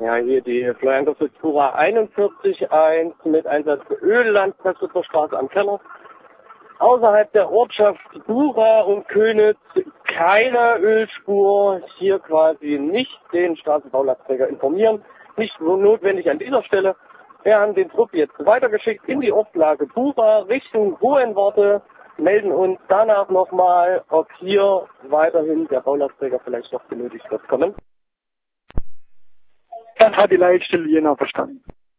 Ja, hier die Fluenco Futura 41.1 mit Einsatz für Öllandpresse zur Straße am Keller. Außerhalb der Ortschaft Bura und Könitz keine Ölspur. Hier quasi nicht den Straßenbaulastträger informieren. Nicht so notwendig an dieser Stelle. Wir haben den Trupp jetzt weitergeschickt in die Ortslage Bura Richtung Hohenwarte. Melden uns danach nochmal, ob hier weiterhin der Baulastträger vielleicht noch benötigt wird. Kommen. Das hat die Leitstelle Jena verstanden.